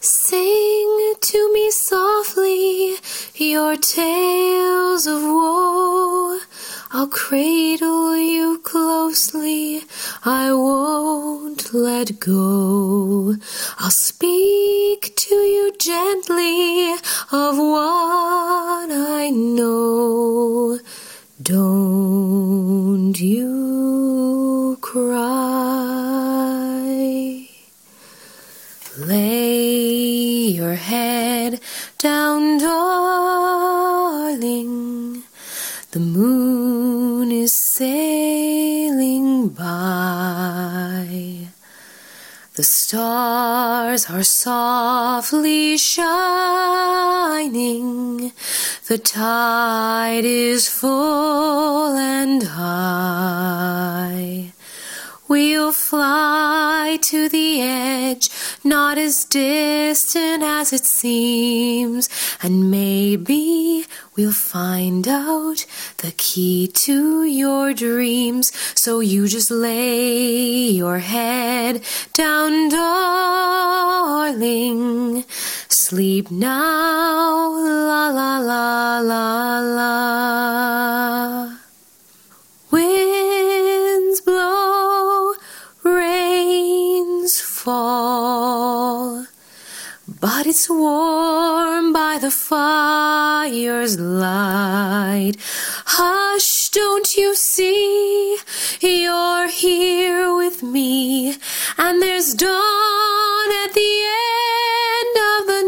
Sing to me softly your tales of woe. I'll cradle you closely, I won't let go. I'll speak to you gently of what I know. Don't you cry. Lay your head down, darling. The moon is sailing by. The stars are softly shining. The tide is full and high. We'll fly to the edge, not as distant as it seems, and maybe we'll find out the key to your dreams. So you just lay your head down, darling. Sleep now, la la la la la. Winds blow, rains fall, but it's warm by the fire's light. Hush, don't you see? You're here with me, and there's dawn at the end of the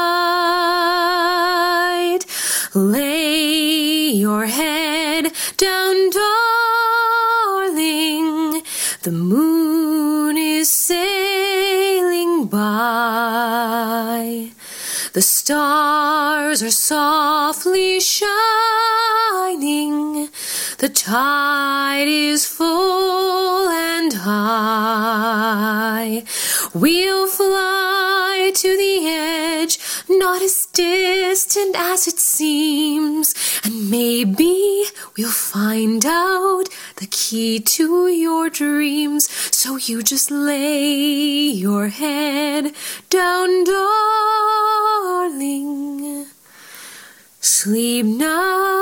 night. Lay your head down, darling. The moon is sailing by. The stars are softly shining. The tide is full and high. We'll fly to the edge, not as distant as it seems, and maybe we'll find out the key to your dreams. So you just lay your head down, darling. Sleep now.